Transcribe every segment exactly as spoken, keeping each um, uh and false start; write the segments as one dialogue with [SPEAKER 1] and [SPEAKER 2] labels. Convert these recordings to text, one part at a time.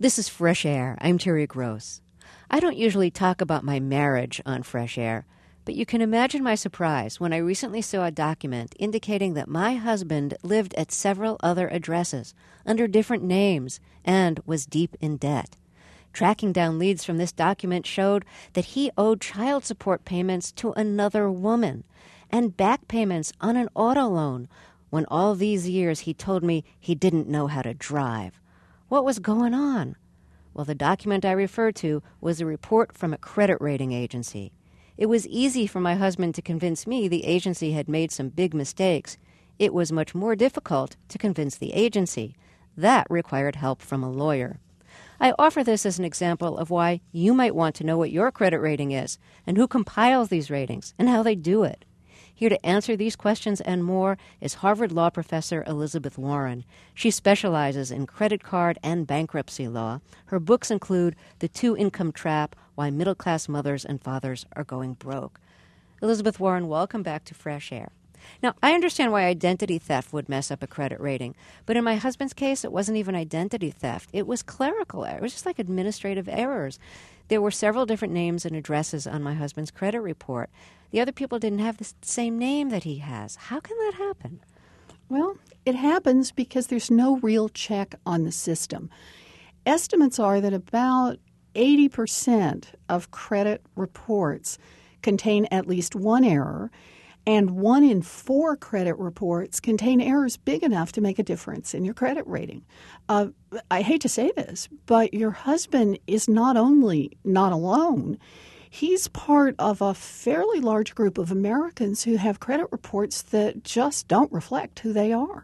[SPEAKER 1] This is Fresh Air. I'm Terry Gross. I don't usually talk about my marriage on Fresh Air, but you can imagine my surprise when I recently saw a document indicating that my husband lived at several other addresses under different names and was deep in debt. Tracking down leads from this document showed that he owed child support payments to another woman and back payments on an auto loan when all these years he told me he didn't know how to drive. What was going on? Well, the document I referred to was a report from a credit rating agency. It was easy for my husband to convince me the agency had made some big mistakes. It was much more difficult to convince the agency. That required help from a lawyer. I offer this as an example of why you might want to know what your credit rating is and who compiles these ratings and how they do it. Here to answer these questions and more is Harvard Law professor Elizabeth Warren. She specializes in credit card and bankruptcy law. Her books include The Two-Income Trap, Why Middle-Class Mothers and Fathers Are Going Broke. Elizabeth Warren, welcome back to Fresh Air. Now, I understand why identity theft would mess up a credit rating, but in my husband's case, it wasn't even identity theft. It was clerical error. It was just like administrative errors. There were several different names and addresses on my husband's credit report. The other people didn't have the same name that he has. How can that happen?
[SPEAKER 2] Well, it happens because there's no real check on the system. Estimates are that about eighty percent of credit reports contain at least one error, and one in four credit reports contain errors big enough to make a difference in your credit rating. Uh, I hate to say this, but your husband is not only not alone, he's part of a fairly large group of Americans who have credit reports that just don't reflect who they are.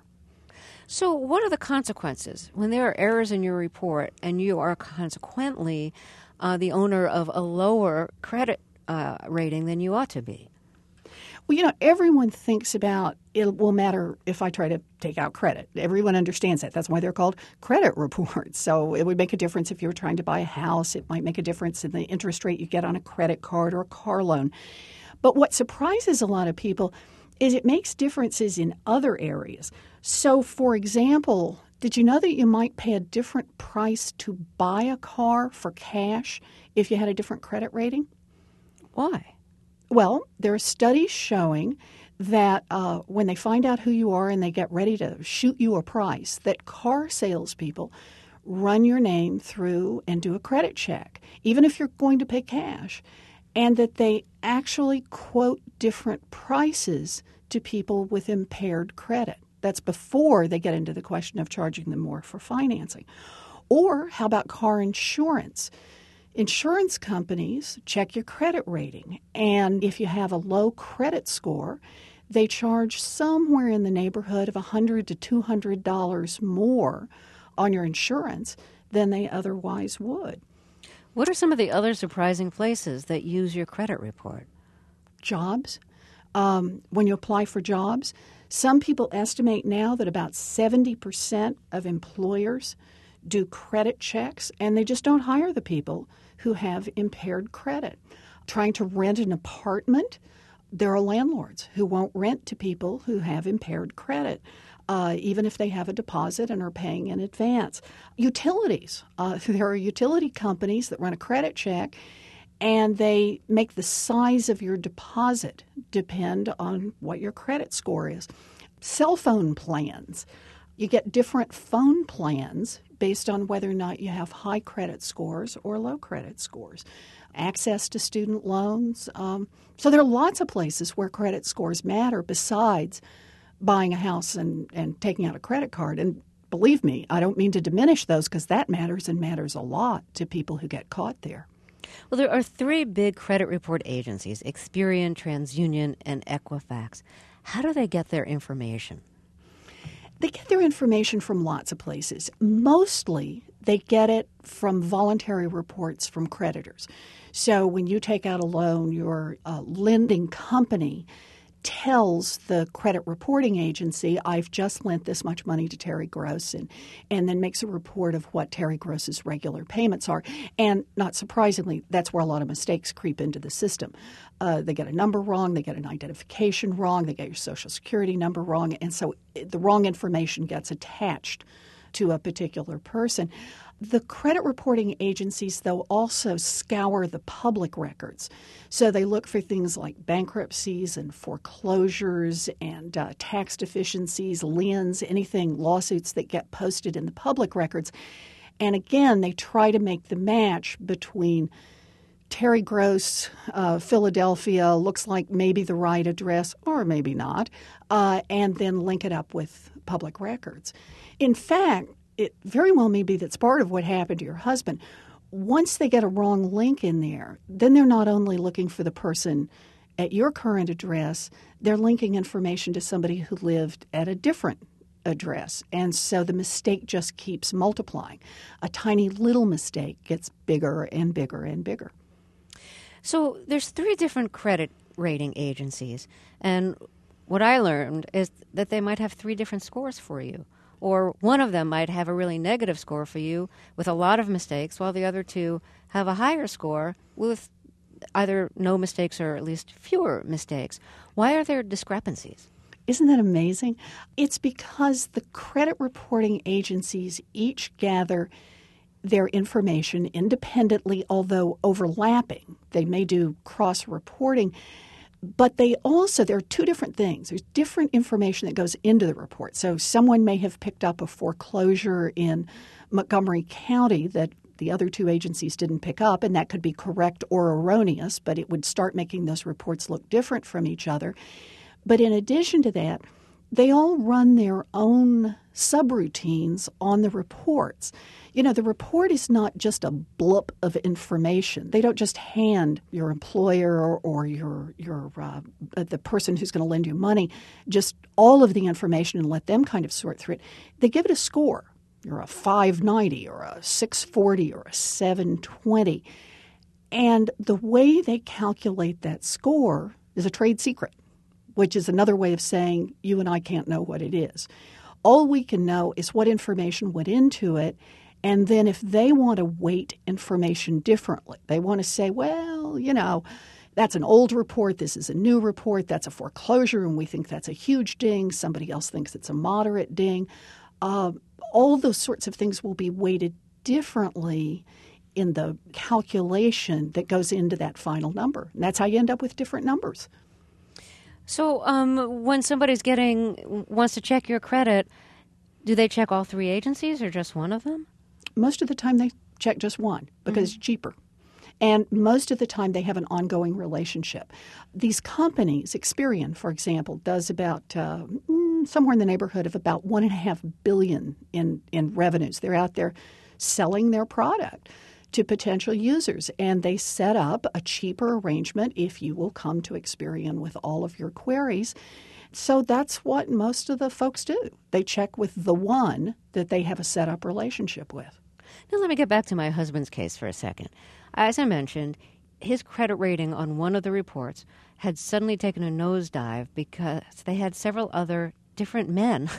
[SPEAKER 1] So what are the consequences when there are errors in your report and you are consequently uh, the owner of a lower credit uh, rating than you ought to be?
[SPEAKER 2] Well, you know, everyone thinks about it will matter if I try to take out credit. Everyone understands that. That's why they're called credit reports. So it would make a difference if you were trying to buy a house. It might make a difference in the interest rate you get on a credit card or a car loan. But what surprises a lot of people is it makes differences in other areas. So, for example, did you know that you might pay a different price to buy a car for cash if you had a different credit rating?
[SPEAKER 1] Why?
[SPEAKER 2] Well, there are studies showing that uh, when they find out who you are and they get ready to shoot you a price, that car salespeople run your name through and do a credit check, even if you're going to pay cash, and that they actually quote different prices to people with impaired credit. That's before they get into the question of charging them more for financing. Or how about car insurance? Insurance companies check your credit rating, and if you have a low credit score, they charge somewhere in the neighborhood of one hundred dollars to two hundred dollars more on your insurance than they otherwise would.
[SPEAKER 1] What are some of the other surprising places that use your credit report?
[SPEAKER 2] Jobs. Um, when you apply for jobs, some people estimate now that about seventy percent of employers do credit checks, and they just don't hire the people who have impaired credit. Trying to rent an apartment, there are landlords who won't rent to people who have impaired credit, uh, even if they have a deposit and are paying in advance. Utilities. Uh, there are utility companies that run a credit check, and they make the size of your deposit depend on what your credit score is. Cell phone plans. You get different phone plans based on whether or not you have high credit scores or low credit scores. Access to student loans. Um, so there are lots of places where credit scores matter besides buying a house and, and taking out a credit card. And believe me, I don't mean to diminish those because that matters and matters a lot to people who get caught there.
[SPEAKER 1] Well, there are three big credit report agencies, Experian, TransUnion, and Equifax. How do they get their information?
[SPEAKER 2] They get their information from lots of places. Mostly, they get it from voluntary reports from creditors. So when you take out a loan, your uh, lending company tells the credit reporting agency, I've just lent this much money to Terry Gross, and, and then makes a report of what Terry Gross's regular payments are. And not surprisingly, that's where a lot of mistakes creep into the system. Uh, they get a number wrong, they get an identification wrong, they get your Social Security number wrong, and so the wrong information gets attached to a particular person. The credit reporting agencies, though, also scour the public records. So they look for things like bankruptcies and foreclosures and uh, tax deficiencies, liens, anything, lawsuits that get posted in the public records. And again, they try to make the match between Terry Gross, uh, Philadelphia, looks like maybe the right address or maybe not, uh, and then link it up with public records. In fact, it very well may be that's part of what happened to your husband. Once they get a wrong link in there, then they're not only looking for the person at your current address, they're linking information to somebody who lived at a different address. And so the mistake just keeps multiplying. A tiny little mistake gets bigger and bigger and bigger.
[SPEAKER 1] So there's three different credit rating agencies, and what I learned is that they might have three different scores for you. Or one of them might have a really negative score for you with a lot of mistakes, while the other two have a higher score with either no mistakes or at least fewer mistakes. Why are there discrepancies?
[SPEAKER 2] Isn't that amazing? It's because the credit reporting agencies each gather their information independently, although overlapping. They may do cross-reporting. But they also, there are two different things. There's different information that goes into the report. So someone may have picked up a foreclosure in Montgomery County that the other two agencies didn't pick up, and that could be correct or erroneous, but it would start making those reports look different from each other. But in addition to that, they all run their own subroutines on the reports. You know, the report is not just a blip of information. They don't just hand your employer or, or your your uh, the person who's going to lend you money just all of the information and let them kind of sort through it. They give it a score. You're a five ninety or a six forty or a seven twenty. And the way they calculate that score is a trade secret, which is another way of saying you and I can't know what it is. All we can know is what information went into it, and then if they want to weight information differently, they want to say, well, you know, that's an old report, this is a new report, that's a foreclosure, and we think that's a huge ding, somebody else thinks it's a moderate ding. Uh, all those sorts of things will be weighted differently in the calculation that goes into that final number. And that's how you end up with different numbers.
[SPEAKER 1] So um, when somebody's getting wants to check your credit, do they check all three agencies or just one of them?
[SPEAKER 2] Most of the time they check just one because mm-hmm. it's cheaper. And most of the time they have an ongoing relationship. These companies, Experian, for example, does about uh, somewhere in the neighborhood of about one and a half billion in, in revenues. They're out there selling their product to potential users, and they set up a cheaper arrangement if you will come to Experian with all of your queries. So that's what most of the folks do. They check with the one that they have a set-up relationship with.
[SPEAKER 1] Now let me get back to my husband's case for a second. As I mentioned, his credit rating on one of the reports had suddenly taken a nosedive because they had several other different men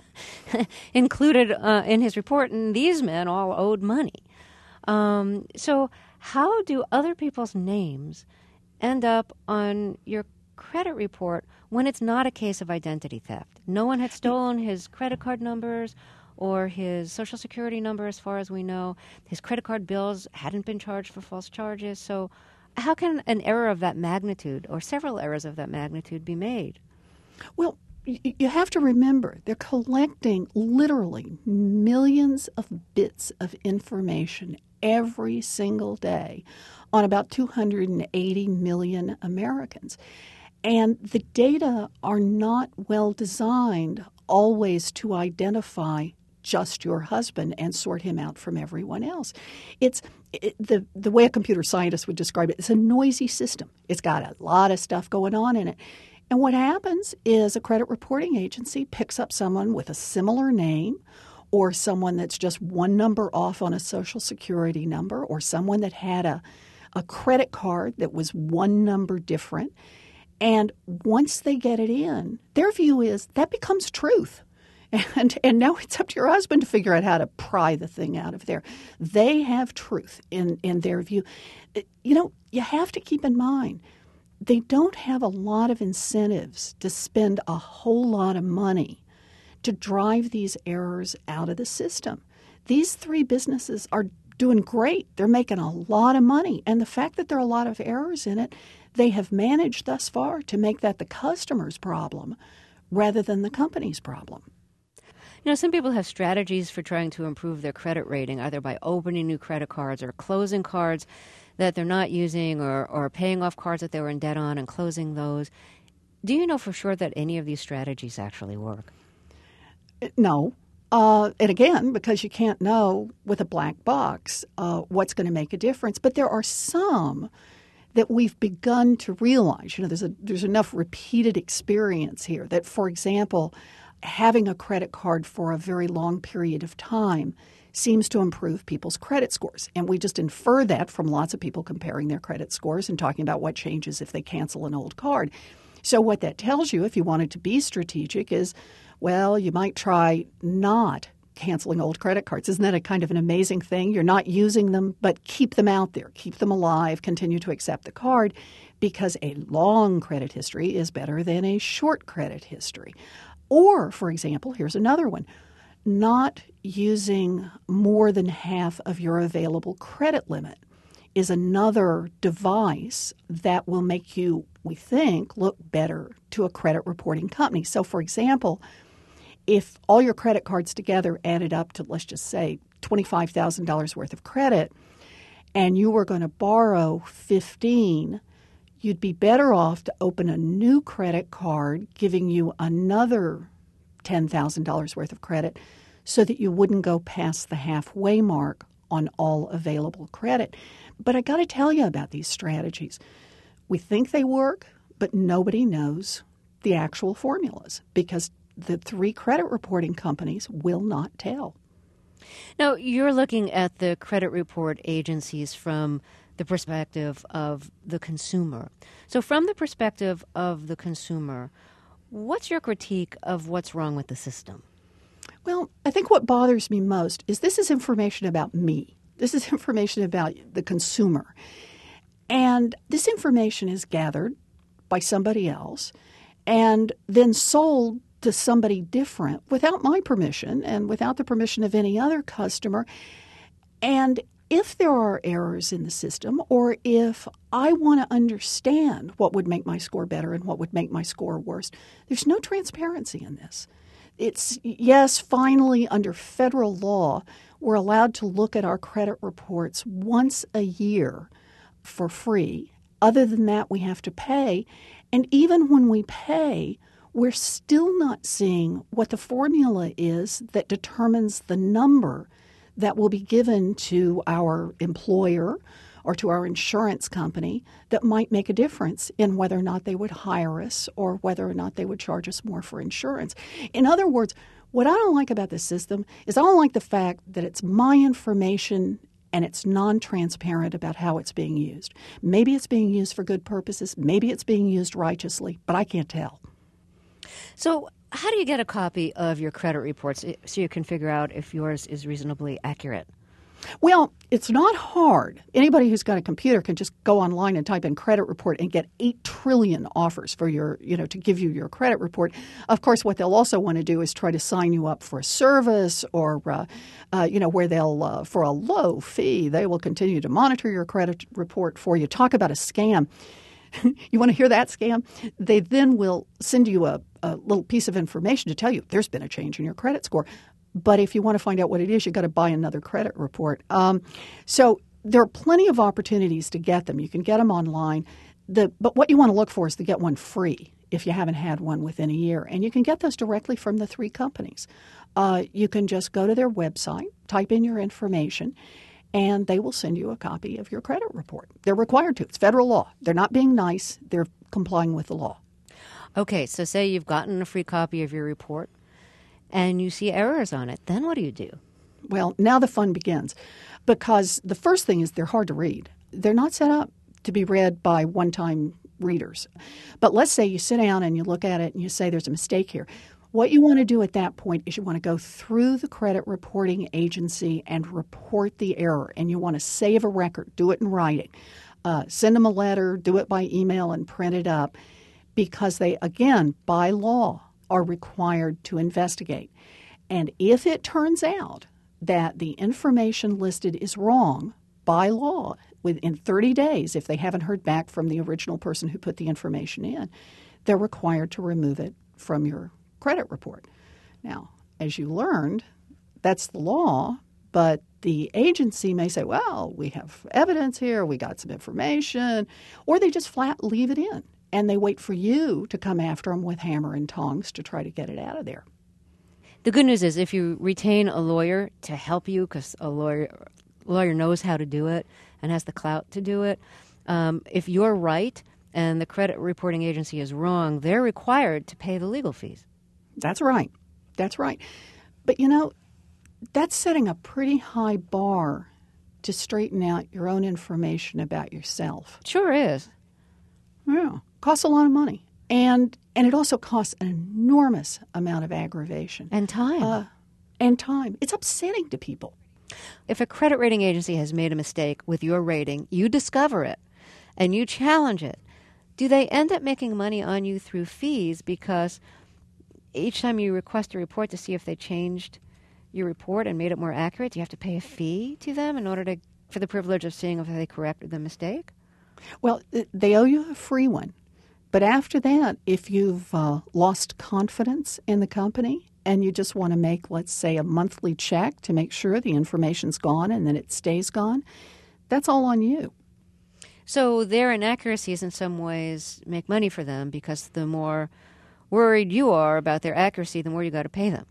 [SPEAKER 1] included uh, in his report, and these men all owed money. Um, so how do other people's names end up on your credit report when it's not a case of identity theft? No one had stolen his credit card numbers or his Social Security number, as far as we know. His credit card bills hadn't been charged for false charges. So how can an error of that magnitude or several errors of that magnitude be made?
[SPEAKER 2] Well, you have to remember, they're collecting literally millions of bits of information every single day on about two hundred eighty million Americans. And the data are not well designed always to identify just your husband and sort him out from everyone else. It's it, the the way a computer scientist would describe it, it's a noisy system. It's got a lot of stuff going on in it. And what happens is a credit reporting agency picks up someone with a similar name, or someone that's just one number off on a Social Security number, or someone that had a, a credit card that was one number different. And once they get it in, their view is that becomes truth. And and now it's up to your husband to figure out how to pry the thing out of there. They have truth in, in their view. You know, you have to keep in mind, they don't have a lot of incentives to spend a whole lot of money to drive these errors out of the system. These three businesses are doing great. They're making a lot of money. And the fact that there are a lot of errors in it, they have managed thus far to make that the customer's problem rather than the company's problem.
[SPEAKER 1] You know, some people have strategies for trying to improve their credit rating, either by opening new credit cards or closing cards that they're not using, or, or paying off cards that they were in debt on and closing those. Do you know for sure that any of these strategies actually work?
[SPEAKER 2] No. Uh, and again, because you can't know with a black box uh, what's going to make a difference. But there are some that we've begun to realize. You know, there's a, there's enough repeated experience here that, for example, having a credit card for a very long period of time seems to improve people's credit scores. And we just infer that from lots of people comparing their credit scores and talking about what changes if they cancel an old card. So what that tells you, if you wanted to be strategic, is, well, you might try not canceling old credit cards. Isn't that a kind of an amazing thing? You're not using them, but keep them out there. Keep them alive. Continue to accept the card, because a long credit history is better than a short credit history. Or, for example, here's another one. Not using more than half of your available credit limit is another device that will make you, we think, look better to a credit reporting company. So, for example, if all your credit cards together added up to, let's just say, twenty-five thousand dollars worth of credit, and you were going to borrow fifteen, you'd be better off to open a new credit card giving you another ten thousand dollars worth of credit so that you wouldn't go past the halfway mark on all available credit. But I got to tell you about these strategies. We think they work, but nobody knows the actual formulas because the three credit reporting companies will not tell.
[SPEAKER 1] Now, you're looking at the credit report agencies from the perspective of the consumer. So from the perspective of the consumer, what's your critique of what's wrong with the system?
[SPEAKER 2] Well, I think what bothers me most is this is information about me. This is information about the consumer. And this information is gathered by somebody else and then sold to somebody different without my permission and without the permission of any other customer. And if there are errors in the system, or if I want to understand what would make my score better and what would make my score worse, there's no transparency in this. It's, yes, finally, under federal law, we're allowed to look at our credit reports once a year for free. Other than that, we have to pay. And even when we pay, we're still not seeing what the formula is that determines the number that will be given to our employer or to our insurance company that might make a difference in whether or not they would hire us or whether or not they would charge us more for insurance. In other words, what I don't like about this system is I don't like the fact that it's my information and it's non-transparent about how it's being used. Maybe it's being used for good purposes. Maybe it's being used righteously, but I can't tell.
[SPEAKER 1] So how do you get a copy of your credit reports so you can figure out if yours is reasonably accurate?
[SPEAKER 2] Well, it's not hard. Anybody who's got a computer can just go online and type in credit report and get eight trillion offers for your, you know, to give you your credit report. Of course, what they'll also want to do is try to sign you up for a service or, uh, uh, you know, where they'll, uh, for a low fee, they will continue to monitor your credit report for you. Talk about a scam. You want to hear that scam? They then will send you a, a little piece of information to tell you there's been a change in your credit score. But if you want to find out what it is, you've got to buy another credit report. Um, so there are plenty of opportunities to get them. You can get them online. The, but what you want to look for is to get one free if you haven't had one within a year. And you can get those directly from the three companies. Uh, you can just go to their website, type in your information, and they will send you a copy of your credit report. They're required to. It's federal law. They're not being nice. They're complying with the law.
[SPEAKER 1] Okay, so say you've gotten a free copy of your report and you see errors on it. Then what do you do?
[SPEAKER 2] Well, now the fun begins, because the first thing is they're hard to read. They're not set up to be read by one-time readers. But let's say you sit down and you look at it and you say there's a mistake here. What you want to do at that point is you want to go through the credit reporting agency and report the error. And you want to save a record, do it in writing. Uh, send them a letter, do it by email and print it up. Because they, again, by law, are required to investigate. And if it turns out that the information listed is wrong by law, within thirty days, if they haven't heard back from the original person who put the information in, they're required to remove it from your credit report. Now, as you learned, that's the law, but the agency may say, well, we have evidence here, we got some information, or they just flat leave it in, and they wait for you to come after them with hammer and tongs to try to get it out of there.
[SPEAKER 1] The good news is if you retain a lawyer to help you, because a lawyer, lawyer knows how to do it and has the clout to do it, um, if you're right and the credit reporting agency is wrong, they're required to pay the legal fees.
[SPEAKER 2] That's right. That's right. But, you know, that's setting a pretty high bar to straighten out your own information about yourself.
[SPEAKER 1] Sure is.
[SPEAKER 2] Yeah. Costs a lot of money. And and it also costs an enormous amount of aggravation.
[SPEAKER 1] And time.
[SPEAKER 2] Uh, and time. It's upsetting to people.
[SPEAKER 1] If a credit rating agency has made a mistake with your rating, you discover it and you challenge it. Do they end up making money on you through fees because each time you request a report to see if they changed your report and made it more accurate, do you have to pay a fee to them in order to for the privilege of seeing if they corrected the mistake?
[SPEAKER 2] Well, they owe you a free one. But after that, if you've uh, lost confidence in the company and you just want to make, let's say, a monthly check to make sure the information's gone and then it stays gone, that's all on you.
[SPEAKER 1] So their inaccuracies in some ways make money for them because the more worried you are about their accuracy, the more you got to pay them.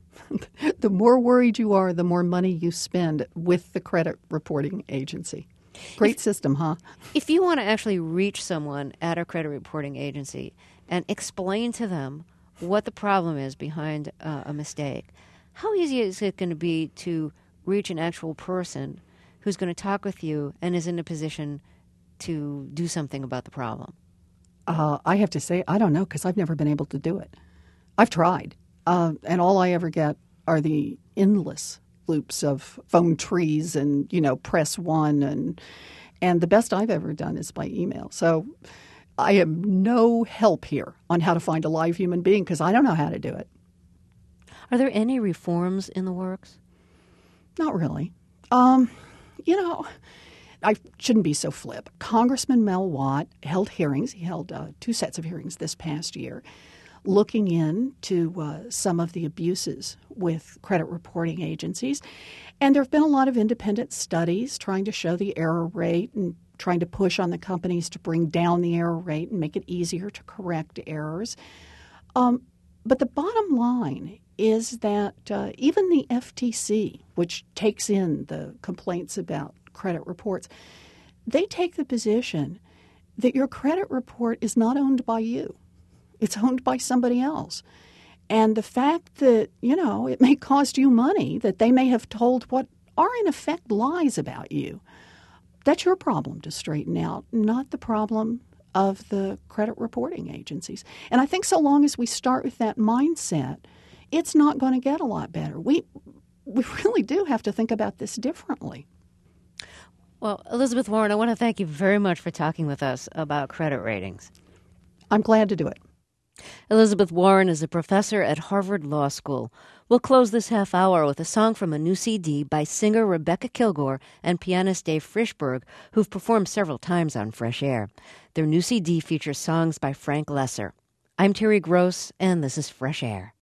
[SPEAKER 2] The more worried you are, the more money you spend with the credit reporting agency. Great if, system, huh?
[SPEAKER 1] If you want to actually reach someone at a credit reporting agency and explain to them what the problem is behind uh, a mistake, how easy is it going to be to reach an actual person who's going to talk with you and is in a position to do something about the problem?
[SPEAKER 2] Uh, I have to say, I don't know, because I've never been able to do it. I've tried, uh, and all I ever get are the endless loops of phone trees and, you know, press one. And and the best I've ever done is by email. So I am no help here on how to find a live human being because I don't know how to do it.
[SPEAKER 1] Are there any reforms in the works?
[SPEAKER 2] Not really. Um, you know, I shouldn't be so flip. Congressman Mel Watt held hearings. He held uh, two sets of hearings this past year, looking into uh, some of the abuses with credit reporting agencies. And there have been a lot of independent studies trying to show the error rate and trying to push on the companies to bring down the error rate and make it easier to correct errors. Um, but the bottom line is that uh, even the F T C, which takes in the complaints about credit reports, they take the position that your credit report is not owned by you. It's owned by somebody else. And the fact that, you know, it may cost you money, that they may have told what are in effect lies about you, that's your problem to straighten out, not the problem of the credit reporting agencies. And I think so long as we start with that mindset, it's not going to get a lot better. We we really do have to think about this differently.
[SPEAKER 1] Well, Elizabeth Warren, I want to thank you very much for talking with us about credit ratings.
[SPEAKER 2] I'm glad to do it.
[SPEAKER 1] Elizabeth Warren is a professor at Harvard Law School. We'll close this half hour with a song from a new C D by singer Rebecca Kilgore and pianist Dave Frischberg, who've performed several times on Fresh Air. Their new C D features songs by Frank Lesser. I'm Terry Gross, and this is Fresh Air.